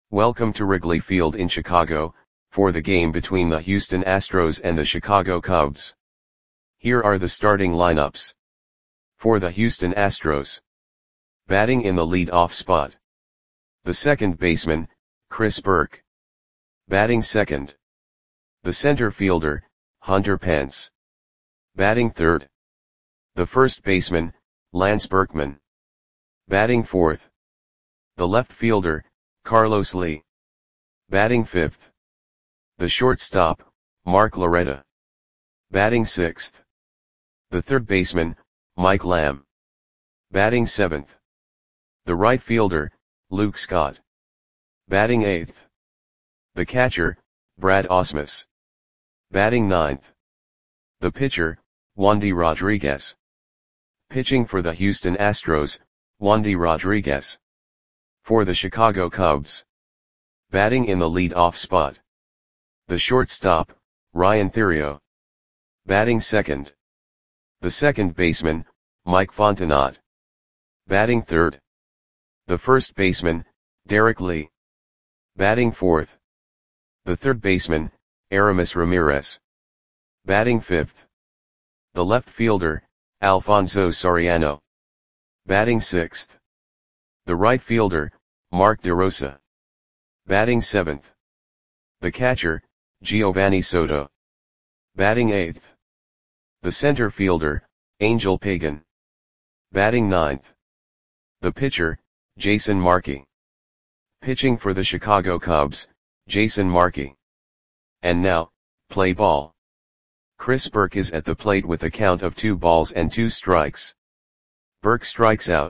Welcome to Wrigley Field in Chicago, for the game between the Houston Astros and the Chicago Cubs. Here are the starting lineups. For the Houston Astros. Batting in the lead-off spot. The second baseman, Chris Burke. Batting second. The center fielder, Hunter Pence. Batting third. The first baseman, Lance Berkman. Batting fourth. The left fielder, Carlos Lee. Batting fifth. The shortstop, Mark Loretta. Batting sixth. The third baseman, Mike Lamb. Batting seventh. The right fielder, Luke Scott. Batting eighth. The catcher, Brad Ausmus. Batting ninth. The pitcher, Wandy Rodriguez. Pitching for the Houston Astros, Wandy Rodriguez. For the Chicago Cubs. Batting in the lead-off spot. The shortstop, Ryan Theriot. Batting second. The second baseman, Mike Fontenot. Batting third. The first baseman, Derek Lee. Batting fourth. The third baseman, Aramis Ramirez. Batting fifth. The left fielder, Alfonso Soriano. Batting sixth. The right fielder, Mark DeRosa. Batting seventh. The catcher, Giovanni Soto. Batting eighth. The center fielder, Angel Pagan. Batting ninth. The pitcher, Jason Markey. Pitching for the Chicago Cubs, Jason Markey. And now, play ball. Chris Burke is at the plate with a count of 2 balls and 2 strikes. Burke strikes out.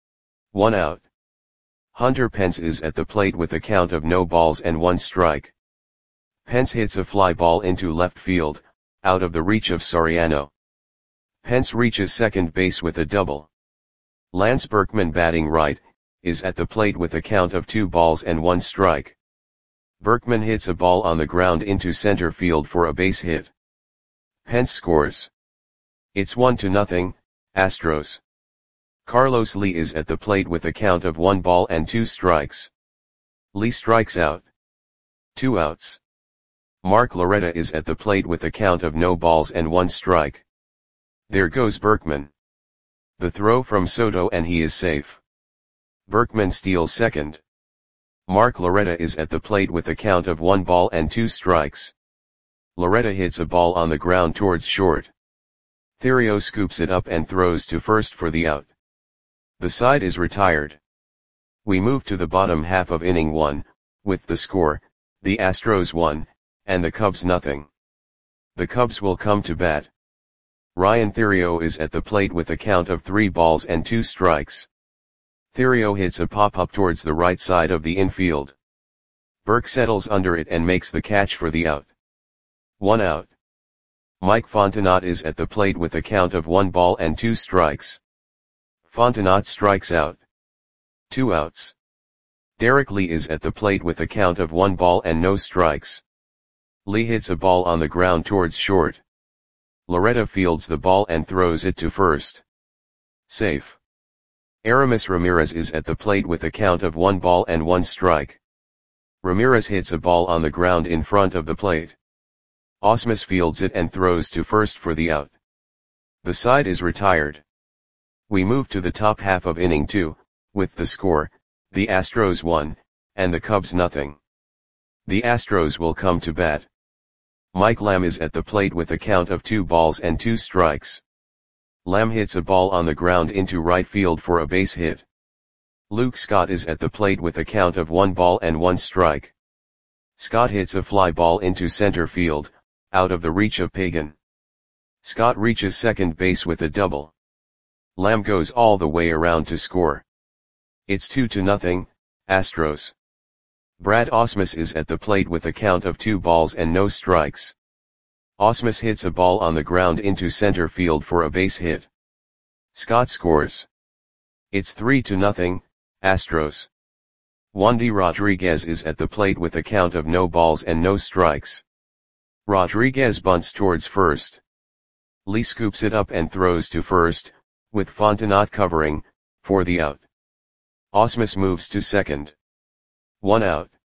1 out. Hunter Pence is at the plate with a count of no balls and 1 strike. Pence hits a fly ball into left field, out of the reach of Soriano. Pence reaches second base with a double. Lance Berkman, batting right, is at the plate with a count of 2 balls and 1 strike. Berkman hits a ball on the ground into center field for a base hit. Pence scores. It's 1-0, Astros. Carlos Lee is at the plate with a count of 1 ball and 2 strikes. Lee strikes out. 2 outs. Mark Loretta is at the plate with a count of no balls and 1 strike. There goes Berkman. The throw from Soto and he is safe. Berkman steals second. Mark Loretta is at the plate with a count of 1 ball and 2 strikes. Loretta hits a ball on the ground towards short. Theriot scoops it up and throws to first for the out. The side is retired. We move to the bottom half of inning 1, with the score, the Astros 1, and the Cubs nothing. The Cubs will come to bat. Ryan Theriot is at the plate with a count of 3 balls and 2 strikes. Theriot hits a pop-up towards the right side of the infield. Burke settles under it and makes the catch for the out. 1 out. Mike Fontenot is at the plate with a count of 1 ball and 2 strikes. Fontenot strikes out. 2 outs. Derek Lee is at the plate with a count of 1 ball and no strikes. Lee hits a ball on the ground towards short. Loretta fields the ball and throws it to first. Safe. Aramis Ramirez is at the plate with a count of 1 ball and 1 strike. Ramirez hits a ball on the ground in front of the plate. Ausmus fields it and throws to first for the out. The side is retired. We move to the top half of inning 2, with the score, the Astros 1, and the Cubs nothing. The Astros will come to bat. Mike Lamb is at the plate with a count of 2 balls and 2 strikes. Lamb hits a ball on the ground into right field for a base hit. Luke Scott is at the plate with a count of 1 ball and 1 strike. Scott hits a fly ball into center field, out of the reach of Pagan. Scott reaches second base with a double. Lamb goes all the way around to score. It's 2-0, Astros. Brad Ausmus is at the plate with a count of 2 balls and no strikes. Ausmus hits a ball on the ground into center field for a base hit. Scott scores. It's 3-0, Astros. Wandy Rodriguez is at the plate with a count of no balls and no strikes. Rodriguez bunts towards first. Lee scoops it up and throws to first, with Fontenot covering, for the out. Ausmus moves to second. 1 out.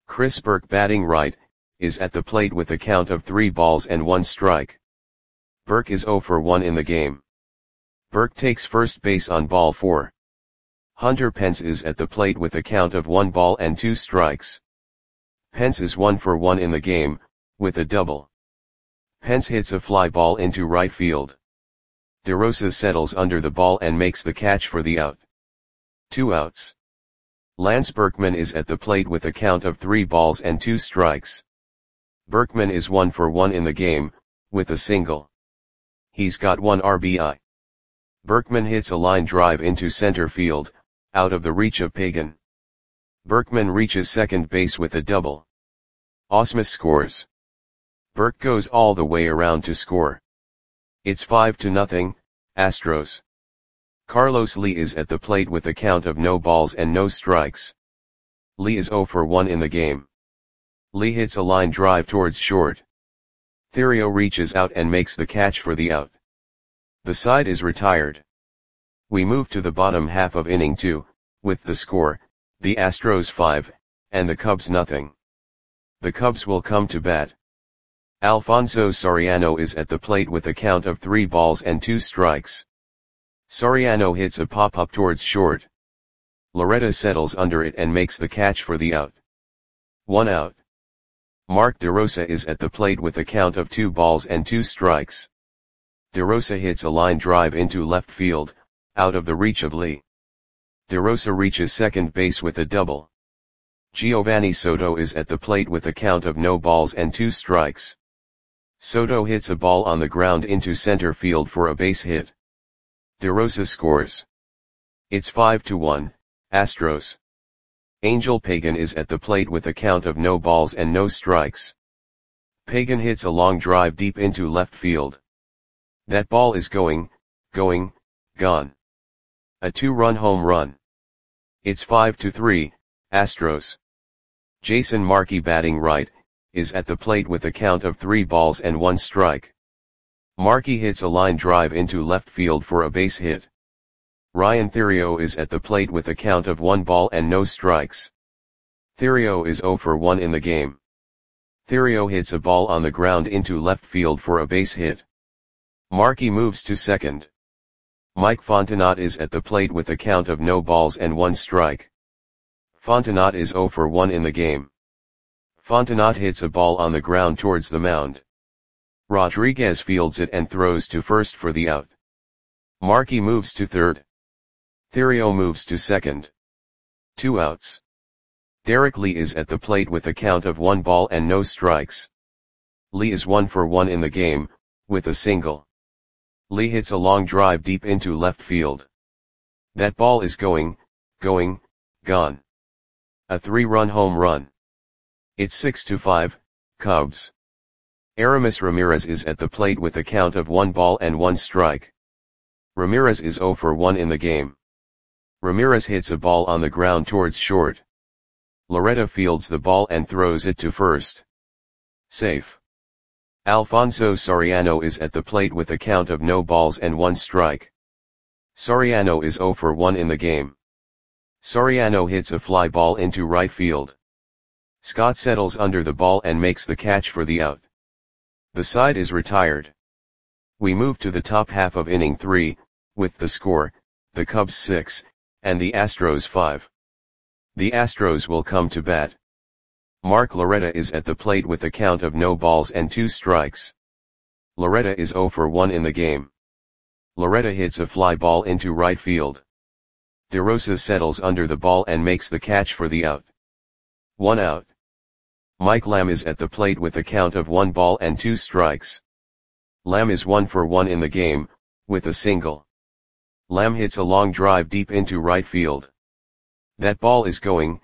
Chris Burke batting right, is at the plate with a count of 3 balls and 1 strike. Burke is 0 for 1 in the game. Burke takes first base on ball 4. Hunter Pence is at the plate with a count of 1 ball and 2 strikes. Pence is 1 for 1 in the game, with a double. Pence hits a fly ball into right field. DeRosa settles under the ball and makes the catch for the out. 2 outs. Lance Berkman is at the plate with a count of 3 balls and 2 strikes. Berkman is 1 for 1 in the game, with a single. He's got 1 RBI. Berkman hits a line drive into center field, out of the reach of Pagan. Berkman reaches second base with a double. Ausmus scores. Burke goes all the way around to score. It's 5-0, Astros. Carlos Lee is at the plate with a count of no balls and no strikes. Lee is 0 for 1 in the game. Lee hits a line drive towards short. Theriot reaches out and makes the catch for the out. The side is retired. We move to the bottom half of inning 2, with the score, the Astros 5, and the Cubs nothing. The Cubs will come to bat. Alfonso Soriano is at the plate with a count of 3 balls and 2 strikes. Soriano hits a pop-up towards short. Loretta settles under it and makes the catch for the out. 1 out. Mark DeRosa is at the plate with a count of 2 balls and 2 strikes. DeRosa hits a line drive into left field, out of the reach of Lee. DeRosa reaches second base with a double. Giovanni Soto is at the plate with a count of no balls and 2 strikes. Soto hits a ball on the ground into center field for a base hit. DeRosa scores. It's 5-1, Astros. Angel Pagan is at the plate with a count of no balls and no strikes. Pagan hits a long drive deep into left field. That ball is going, gone. A 2-run home run. It's 5-3, Astros. Jason Markey batting right, is at the plate with a count of 3 balls and 1 strike. Markey hits a line drive into left field for a base hit. Ryan Theriot is at the plate with a count of 1 ball and no strikes. Theriot is 0 for 1 in the game. Theriot hits a ball on the ground into left field for a base hit. Markey moves to second. Mike Fontenot is at the plate with a count of no balls and 1 strike. Fontenot is 0 for 1 in the game. Fontenot hits a ball on the ground towards the mound. Rodriguez fields it and throws to first for the out. Markey moves to third. Theriot moves to second. 2 outs. Derek Lee is at the plate with a count of 1 ball and no strikes. Lee is 1 for 1 in the game, with a single. Lee hits a long drive deep into left field. That ball is going, gone. A 3-run home run. It's 6-5, Cubs. Aramis Ramirez is at the plate with a count of 1 ball and 1 strike. Ramirez is 0 for 1 in the game. Ramirez hits a ball on the ground towards short. Loretta fields the ball and throws it to first. Safe. Alfonso Soriano is at the plate with a count of no balls and 1 strike. Soriano is 0 for 1 in the game. Soriano hits a fly ball into right field. Scott settles under the ball and makes the catch for the out. The side is retired. We move to the top half of inning 3, with the score, the Cubs 6, and the Astros 5. The Astros will come to bat. Mark Loretta is at the plate with a count of no balls and 2 strikes. Loretta is 0 for 1 in the game. Loretta hits a fly ball into right field. DeRosa settles under the ball and makes the catch for the out. 1 out. Mike Lamb is at the plate with a count of 1 ball and 2 strikes. Lamb is 1 for 1 in the game, with a single. Lamb hits a long drive deep into right field. That ball is going,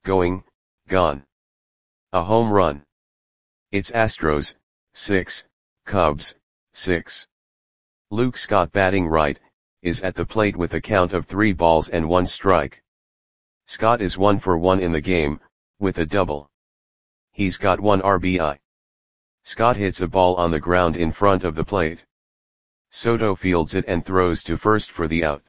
gone. A home run. It's Astros, 6, Cubs, 6. Luke Scott batting right, is at the plate with a count of 3 balls and 1 strike. Scott is 1 for 1 in the game, with a double. He's got 1 RBI. Scott hits a ball on the ground in front of the plate. Soto fields it and throws to first for the out.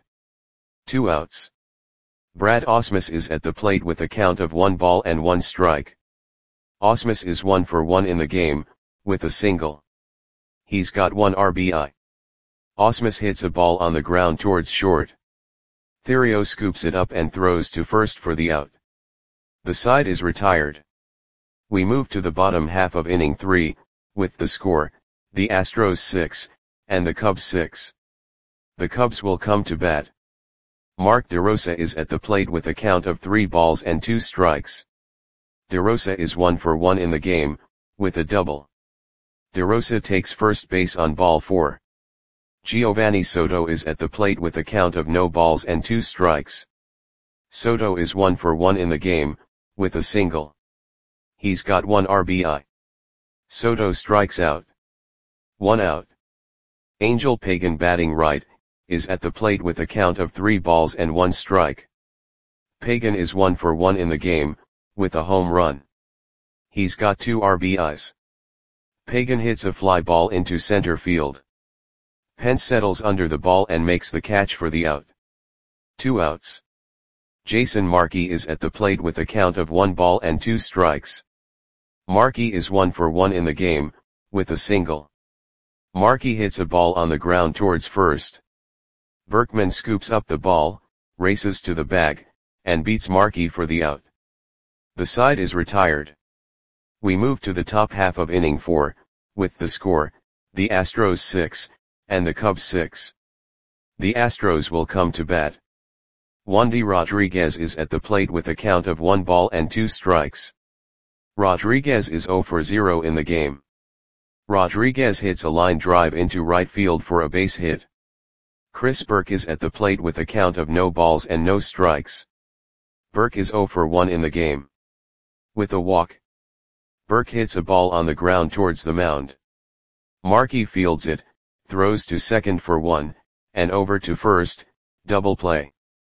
2 outs. Brad Ausmus is at the plate with a count of 1 ball and 1 strike. Ausmus is 1 for 1 in the game, with a single. He's got 1 RBI. Ausmus hits a ball on the ground towards short. Thairo scoops it up and throws to first for the out. The side is retired. We move to the bottom half of inning 3, with the score, the Astros 6, and the Cubs 6. The Cubs will come to bat. Mark DeRosa is at the plate with a count of 3 balls and 2 strikes. DeRosa is 1 for 1 in the game, with a double. DeRosa takes first base on ball 4. Giovanni Soto is at the plate with a count of no balls and 2 strikes. Soto is 1 for 1 in the game, with a single. He's got 1 RBI. Soto strikes out. 1 out. Angel Pagan, batting right, is at the plate with a count of 3 balls and 1 strike. Pagan is 1 for 1 in the game, with a home run. He's got 2 RBIs. Pagan hits a fly ball into center field. Pence settles under the ball and makes the catch for the out. 2 outs. Jason Markey is at the plate with a count of 1 ball and 2 strikes. Markey is 1 for 1 in the game, with a single. Markey hits a ball on the ground towards first. Berkman scoops up the ball, races to the bag, and beats Markey for the out. The side is retired. We move to the top half of inning 4, with the score, the Astros 6, and the Cubs 6. The Astros will come to bat. Wandy Rodriguez is at the plate with a count of 1 ball and 2 strikes. Rodriguez is 0 for 0 in the game. Rodriguez hits a line drive into right field for a base hit. Chris Burke is at the plate with a count of no balls and no strikes. Burke is 0 for 1 in the game. With a walk. Burke hits a ball on the ground towards the mound. Markey fields it, throws to second for 1, and over to first, double play.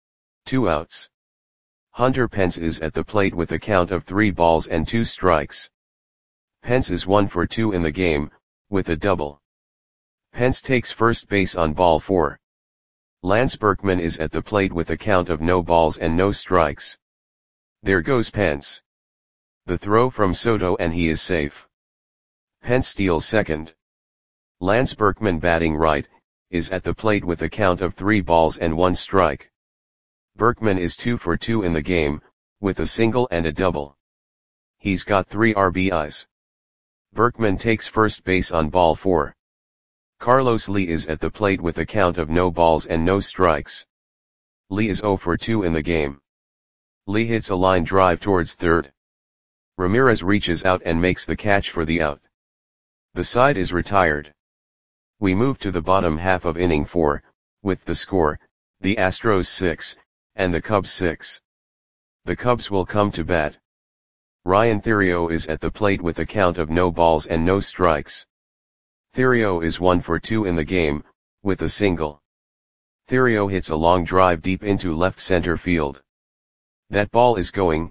2 outs. Hunter Pence is at the plate with a count of 3 balls and 2 strikes. Pence is 1 for 2 in the game, with a double. Pence takes first base on ball 4. Lance Berkman is at the plate with a count of no balls and no strikes. There goes Pence. The throw from Soto and he is safe. Pence steals second. Lance Berkman, batting right, is at the plate with a count of 3 balls and 1 strike. Berkman is 2 for 2 in the game, with a single and a double. He's got 3 RBIs. Berkman takes first base on ball 4. Carlos Lee is at the plate with a count of no balls and no strikes. Lee is 0 for 2 in the game. Lee hits a line drive towards third. Ramirez reaches out and makes the catch for the out. The side is retired. We move to the bottom half of inning 4, with the score, the Astros 6, and the Cubs 6. The Cubs will come to bat. Ryan Thairo is at the plate with a count of no balls and no strikes. Thairo is 1 for 2 in the game, with a single. Thairo hits a long drive deep into left center field. That ball is going,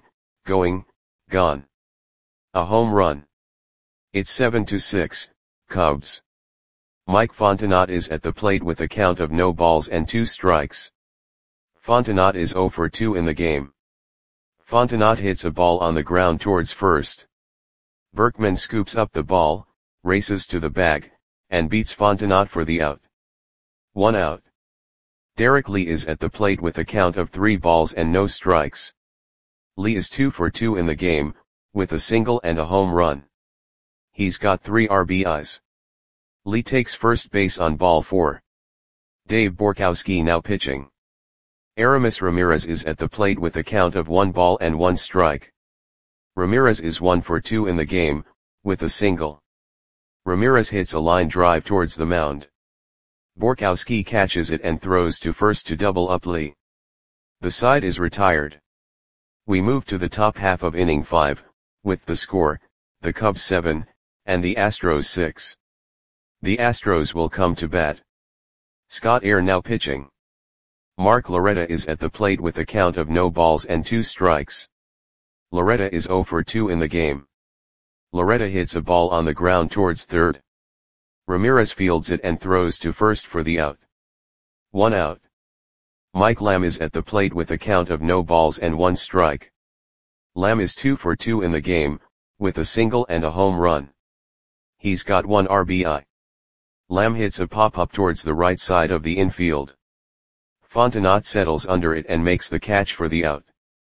gone. A home run. It's 7-6, Cubs. Mike Fontenot is at the plate with a count of no balls and 2 strikes. Fontenot is 0 for 2 in the game. Fontenot hits a ball on the ground towards first. Berkman scoops up the ball, races to the bag, and beats Fontenot for the out. 1 out. Derek Lee is at the plate with a count of 3 balls and no strikes. Lee is 2 for 2 in the game, with a single and a home run. He's got 3 RBIs. Lee takes first base on ball 4. Dave Borkowski now pitching. Aramis Ramirez is at the plate with a count of 1 ball and 1 strike. Ramirez is 1 for 2 in the game, with a single. Ramirez hits a line drive towards the mound. Borkowski catches it and throws to first to double up Lee. The side is retired. We move to the top half of inning 5, with the score, the Cubs 7, and the Astros 6. The Astros will come to bat. Scott Air now pitching. Mark Loretta is at the plate with a count of no balls and 2 strikes. Loretta is 0 for 2 in the game. Loretta hits a ball on the ground towards third. Ramirez fields it and throws to first for the out. 1 out. Mike Lamb is at the plate with a count of no balls and 1 strike. Lamb is 2 for 2 in the game, with a single and a home run. He's got 1 RBI. Lamb hits a pop-up towards the right side of the infield. Fontenot settles under it and makes the catch for the out.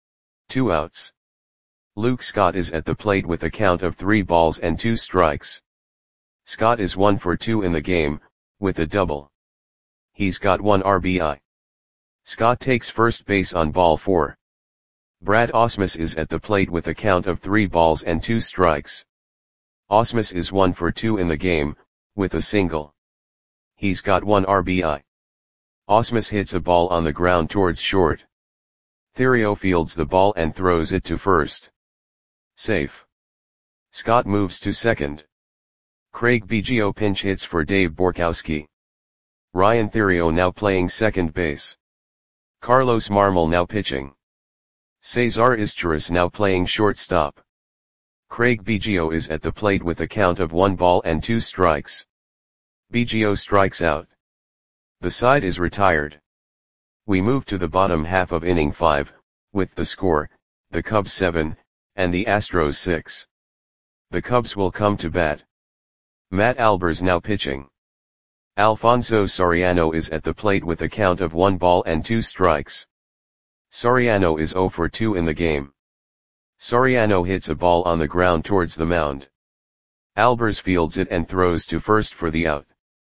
2 outs. Luke Scott is at the plate with a count of 3 balls and 2 strikes. Scott is 1 for 2 in the game, with a double. He's got 1 RBI. Scott takes first base on ball 4. Brad Ausmus is at the plate with a count of 3 balls and 2 strikes. Ausmus is 1 for 2 in the game, with a single. He's got 1 RBI. Ausmus hits a ball on the ground towards short. Theriot fields the ball and throws it to first. Safe. Scott moves to second. Craig Biggio pinch hits for Dave Borkowski. Ryan Theriot now playing second base. Carlos Marmol now pitching. Cesar Izturis now playing shortstop. Craig Biggio is at the plate with a count of 1 ball and 2 strikes. Biggio strikes out. The side is retired. We move to the bottom half of inning 5, with the score, the Cubs 7, and the Astros 6. The Cubs will come to bat. Matt Albers now pitching. Alfonso Soriano is at the plate with a count of 1 ball and 2 strikes. Soriano is 0 for 2 in the game. Soriano hits a ball on the ground towards the mound. Albers fields it and throws to first for the out.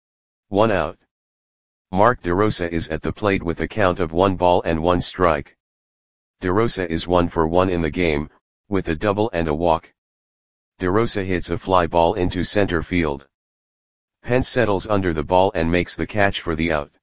1 out. Mark DeRosa is at the plate with a count of 1 ball and 1 strike. DeRosa is 1 for 1 in the game, with a double and a walk. DeRosa hits a fly ball into center field. Pence settles under the ball and makes the catch for the out.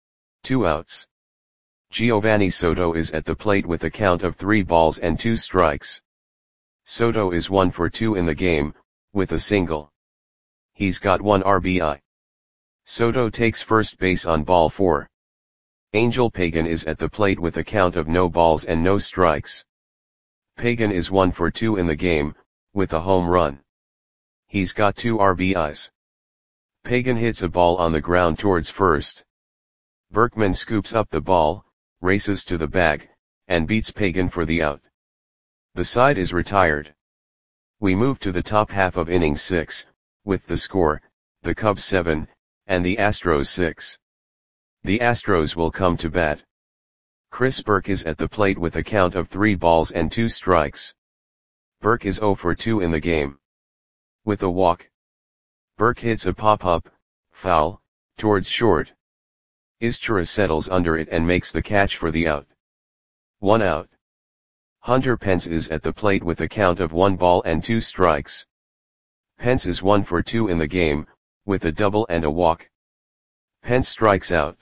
2 outs. Giovanni Soto is at the plate with a count of 3 balls and 2 strikes. Soto is 1 for 2 in the game, with a single. He's got 1 RBI. Soto takes first base on ball 4. Angel Pagan is at the plate with a count of no balls and no strikes. Pagan is 1 for 2 in the game, with a home run. He's got 2 RBIs. Pagan hits a ball on the ground towards first. Berkman scoops up the ball, races to the bag, and beats Pagan for the out. The side is retired. We move to the top half of inning 6, with the score, the Cubs 7, and the Astros 6. The Astros will come to bat. Chris Burke is at the plate with a count of 3 balls and 2 strikes. Burke is 0 for 2 in the game. With a walk. Burke hits a pop-up, foul, towards short. Izturis settles under it and makes the catch for the out. 1 out. Hunter Pence is at the plate with a count of 1 ball and 2 strikes. Pence is 1 for 2 in the game, with a double and a walk. Pence strikes out.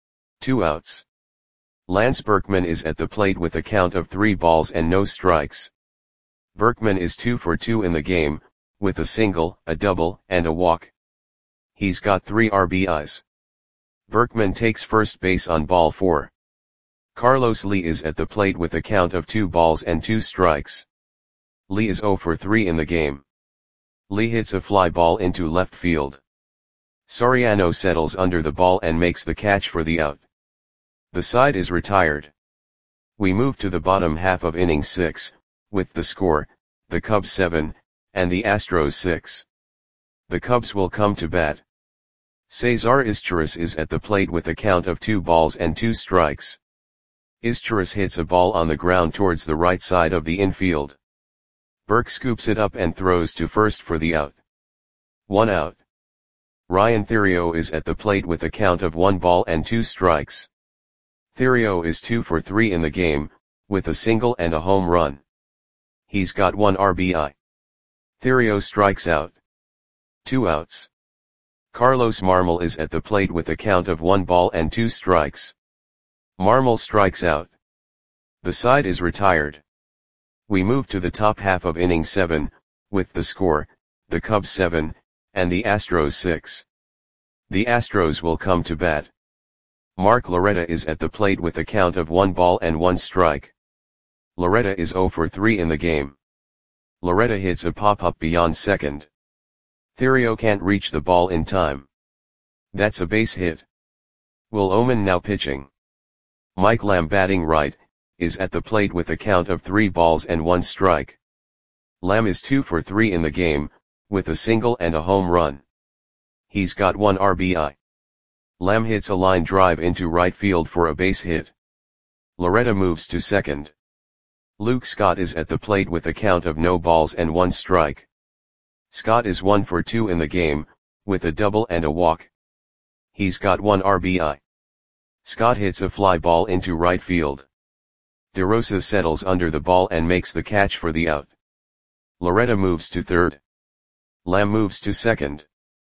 2 outs. Lance Berkman is at the plate with a count of 3 balls and no strikes. Berkman is 2 for 2 in the game, with a single, a double, and a walk. He's got 3 RBIs. Berkman takes first base on ball 4. Carlos Lee is at the plate with a count of 2 balls and 2 strikes. Lee is 0 for 3 in the game. Lee hits a fly ball into left field. Soriano settles under the ball and makes the catch for the out. The side is retired. We move to the bottom half of inning 6, with the score, the Cubs 7, and the Astros 6. The Cubs will come to bat. Cesar Izturis is at the plate with a count of 2 balls and 2 strikes. Izturis hits a ball on the ground towards the right side of the infield. Burke scoops it up and throws to first for the out. 1 out. Ryan Theriot is at the plate with a count of 1 ball and 2 strikes. Theriot is 2 for 3 in the game, with a single and a home run. He's got 1 RBI. Theriot strikes out. 2 outs. Carlos Marmol is at the plate with a count of 1 ball and 2 strikes. Marmol strikes out. The side is retired. We move to the top half of inning 7, with the score, the Cubs 7, and the Astros 6. The Astros will come to bat. Mark Loretta is at the plate with a count of 1 ball and 1 strike. Loretta is 0 for 3 in the game. Loretta hits a pop-up beyond second. Theriot can't reach the ball in time. That's a base hit. Will Oman now pitching. Mike Lamb batting right, is at the plate with a count of 3 balls and 1 strike. Lamb is 2 for 3 in the game, with a single and a home run. He's got 1 RBI. Lamb hits a line drive into right field for a base hit. Loretta moves to second. Luke Scott is at the plate with a count of no balls and 1 strike. Scott is 1 for 2 in the game, with a double and a walk. He's got 1 RBI. Scott hits a fly ball into right field. DeRosa settles under the ball and makes the catch for the out. Loretta moves to third. Lamb moves to second.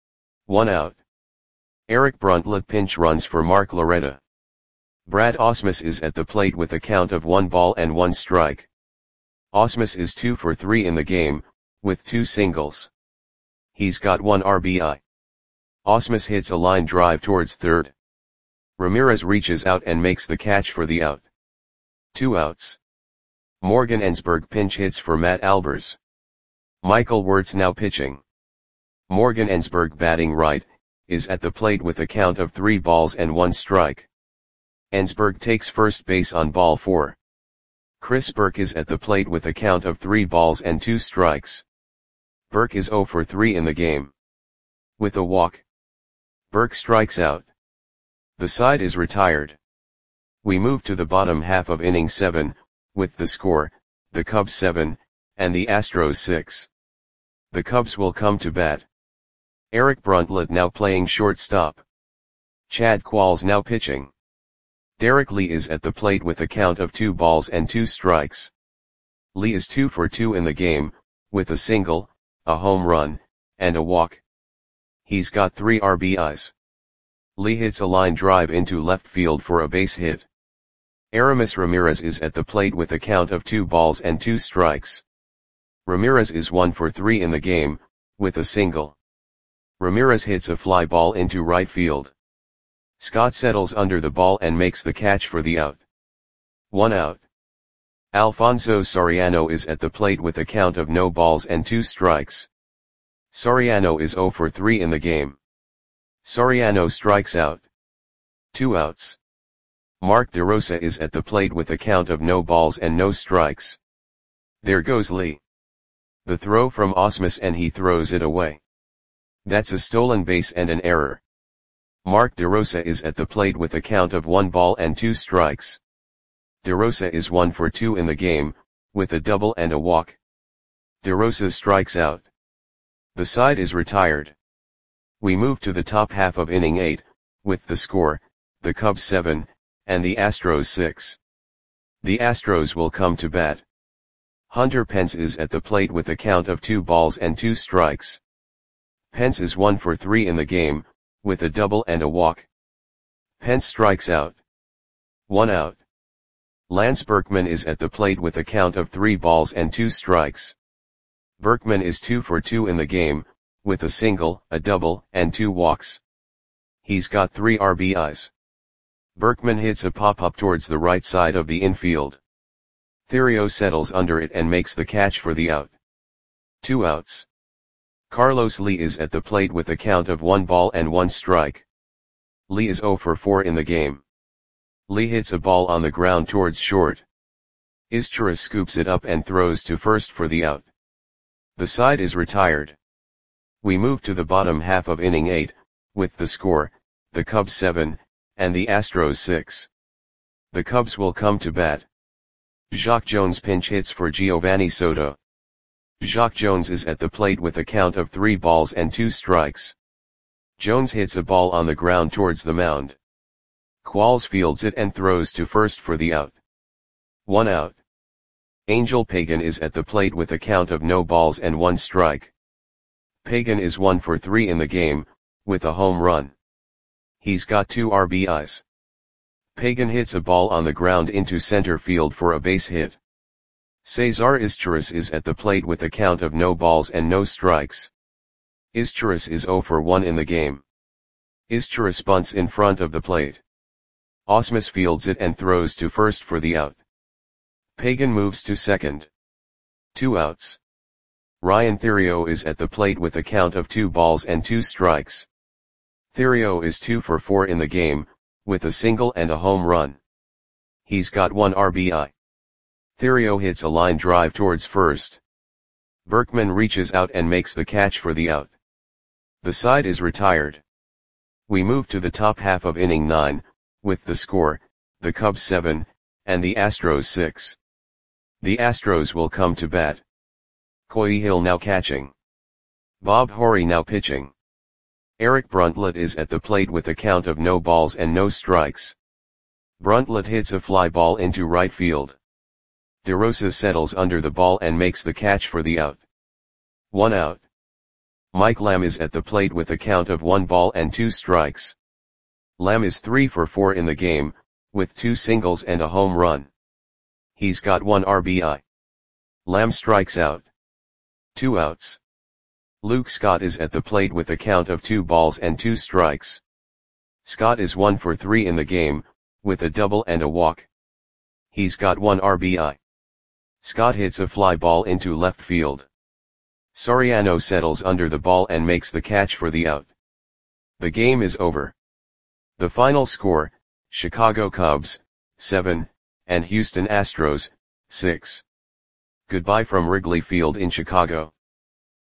1 out. Eric Bruntlett pinch runs for Mark Loretta. Brad Ausmus is at the plate with a count of 1 ball and 1 strike. Ausmus is 2 for 3 in the game, with 2 singles. He's got 1 RBI. Ausmus hits a line drive towards third. Ramirez reaches out and makes the catch for the out. 2 outs. Morgan Ensberg pinch hits for Matt Albers. Michael Wirtz now pitching. Morgan Ensberg batting right, is at the plate with a count of 3 balls and 1 strike. Ensberg takes first base on ball 4. Chris Burke is at the plate with a count of 3 balls and 2 strikes. Burke is 0 for 3 in the game. With a walk, Burke strikes out. The side is retired. We move to the bottom half of inning 7, with the score, the Cubs 7, and the Astros 6. The Cubs will come to bat. Eric Bruntlett now playing shortstop. Chad Qualls now pitching. Derek Lee is at the plate with a count of 2 balls and 2 strikes. Lee is 2 for 2 in the game, with a single, a home run, and a walk. He's got 3 RBIs. Lee hits a line drive into left field for a base hit. Aramis Ramirez is at the plate with a count of 2 balls and 2 strikes. Ramirez is 1 for 3 in the game, with a single. Ramirez hits a fly ball into right field. Scott settles under the ball and makes the catch for the out. 1 out. Alfonso Soriano is at the plate with a count of no balls and 2 strikes. Soriano is 0 for 3 in the game. Soriano strikes out. 2 outs. Mark DeRosa is at the plate with a count of no balls and no strikes. There goes Lee. The throw from Ausmus and he throws it away. That's a stolen base and an error. Mark DeRosa is at the plate with a count of 1 ball and 2 strikes. DeRosa is 1 for 2 in the game, with a double and a walk. DeRosa strikes out. The side is retired. We move to the top half of inning 8, with the score, the Cubs 7, and the Astros 6. The Astros will come to bat. Hunter Pence is at the plate with a count of 2 balls and 2 strikes. Pence is 1 for 3 in the game, with a double and a walk. Pence strikes out. 1 out. Lance Berkman is at the plate with a count of 3 balls and 2 strikes. Berkman is 2 for 2 in the game, with a single, a double, and 2 walks. He's got 3 RBIs. Berkman hits a pop-up towards the right side of the infield. Theriot settles under it and makes the catch for the out. 2 outs. Carlos Lee is at the plate with a count of 1 ball and 1 strike. Lee is 0 for 4 in the game. Lee hits a ball on the ground towards short. Izturis scoops it up and throws to first for the out. The side is retired. We move to the bottom half of inning 8, with the score, the Cubs 7, and the Astros 6. The Cubs will come to bat. Jacque Jones pinch hits for Giovanni Soto. Jacque Jones is at the plate with a count of 3 balls and 2 strikes. Jones hits a ball on the ground towards the mound. Qualls fields it and throws to first for the out. 1 out. Angel Pagan is at the plate with a count of no balls and 1 strike. Pagan is 1 for 3 in the game, with a home run. He's got 2 RBIs. Pagan hits a ball on the ground into center field for a base hit. Cesar Izturis is at the plate with a count of no balls and no strikes. Izturis is 0 for 1 in the game. Izturis bunts in front of the plate. Ausmus fields it and throws to first for the out. Pagan moves to second. 2 outs. Ryan Theriot is at the plate with a count of 2 balls and 2 strikes. Theriot is 2 for 4 in the game, with a single and a home run. He's got 1 RBI. Theriot hits a line drive towards first. Berkman reaches out and makes the catch for the out. The side is retired. We move to the top half of inning 9, with the score, the Cubs 7, and the Astros 6. The Astros will come to bat. Coy Hill now catching. Bob Horry now pitching. Eric Bruntlett is at the plate with a count of no balls and no strikes. Bruntlett hits a fly ball into right field. DeRosa settles under the ball and makes the catch for the out. 1 out. Mike Lamb is at the plate with a count of 1 ball and 2 strikes. Lamb is 3 for 4 in the game, with 2 singles and a home run. He's got 1 RBI. Lamb strikes out. 2 outs. Luke Scott is at the plate with a count of 2 balls and 2 strikes. Scott is 1 for 3 in the game, with a double and a walk. He's got 1 RBI. Scott hits a fly ball into left field. Soriano settles under the ball and makes the catch for the out. The game is over. The final score, Chicago Cubs, 7, and Houston Astros, 6. Goodbye from Wrigley Field in Chicago.